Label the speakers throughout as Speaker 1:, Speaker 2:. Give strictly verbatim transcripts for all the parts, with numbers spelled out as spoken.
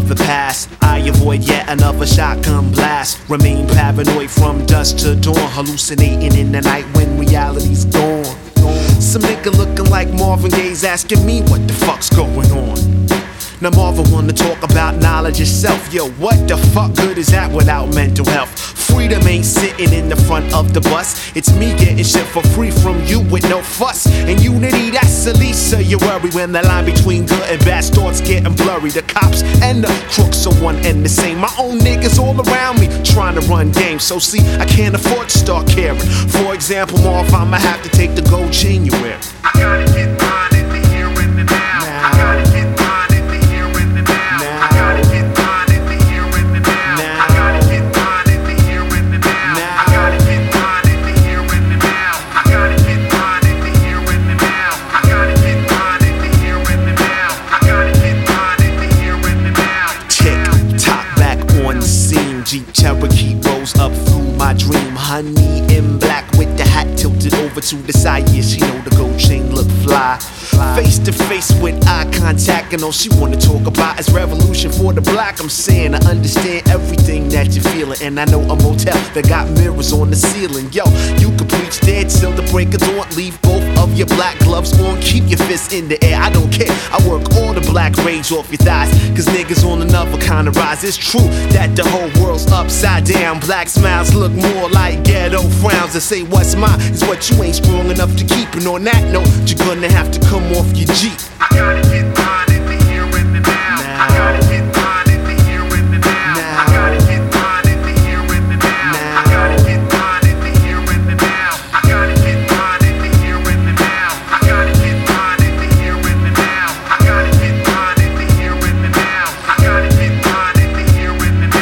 Speaker 1: of the past. I avoid yet another shotgun blast. Remain paranoid from dusk to dawn, hallucinating in the night when reality's gone. Some nigga looking like Marvin Gaye's asking me what the fuck's going on. Now Marvin wanna talk about knowledge itself. Yo, what the fuck good is that without mental health? Freedom ain't sitting in the front of the bus. It's me getting shit for free from you with no fuss. And unity, that's the least of your worry. When the line between good and bad starts getting blurry, the cops and the crooks are one and the same. My own niggas all around me trying to run games. So see, I can't afford to start caring. For example, Marv, I'ma have to take the gold chain you wear.
Speaker 2: I gotta get mine in the here and the now.
Speaker 1: now.
Speaker 2: I gotta get mine in the here and the now.
Speaker 1: now.
Speaker 2: I gotta get mine in the here and the now.
Speaker 1: now.
Speaker 2: I gotta get mine in the here and the now.
Speaker 1: now.
Speaker 2: I gotta get mine in the here and the now. I gotta get mine in the here and the now. I gotta get mine in the here and the now. I gotta get mine in the here and the now.
Speaker 1: Tick tock, back on the scene. Jeep Cherokee rolls up through my dream. Honey in black with the hat tilted over to the side. Yeah, she know the gold chain look fly. Face to face with eye contact, and all she wanna talk about is revolution for the black. I'm saying I understand everything that you're feeling, and I know a motel that got mirrors on the ceiling. Yo, you can preach dead till the break of dawn. Leave both of your black gloves on, keep your fists in the air. I don't care, I work all the black rage off your thighs, cause niggas on another kind of rise. It's true that the whole world's upside down. Black smiles look more like ghetto frowns. And say what's mine is what you ain't strong enough to keep. And on that note, you're gonna have to come off your Jeep.
Speaker 2: I gotta get mine in the here and the now. I gotta get mine in the here and the now. I gotta get mine in the here and the now. I gotta get mine in the here and the now. I gotta get mine in the here and the now. I gotta get mine in the here and the now. I gotta get mine in the here and the now. I gotta get mine in the here and the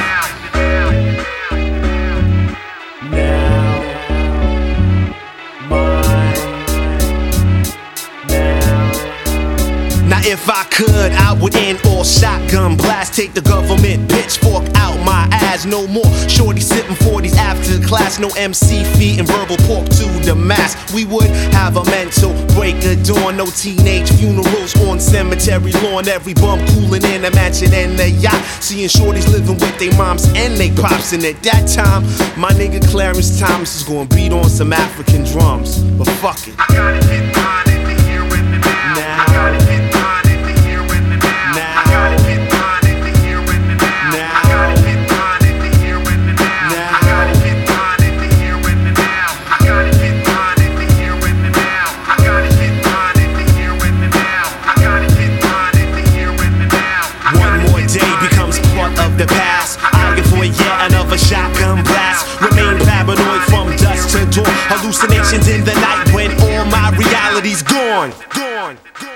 Speaker 2: now.
Speaker 1: Now, mine. Now if I could, I would end all shotgun blasts. Take the government pitchfork out my ass. No more shorty sipping forties after class. No M C fee and verbal pork to the mass. We would have a mental break of dawn. No teenage funerals on cemetery lawn. Every bum cooling in a mansion and a yacht. Seeing shorties living with their moms and they pops. And at that time, my nigga Clarence Thomas is gonna beat on some African drums. But fuck it.
Speaker 2: I gotta get mine in the here and the now.
Speaker 1: Now.
Speaker 2: I gotta get mine in the here and the now.
Speaker 1: Now.
Speaker 2: I gotta get mine in the here and the now.
Speaker 1: Now.
Speaker 2: I gotta get mine in the here and the now.
Speaker 1: Now.
Speaker 2: I gotta get mine in the here and the now. I gotta get mine in the here and the now. I gotta get mine in the here and the now. I gotta get mine in the here and the now.
Speaker 1: One more day becomes part of the past. I avoid yet another shotgun blast. Remain paranoid from dusk to dawn. Hallucinations in the night when all my reality's gone. Gone. Gone.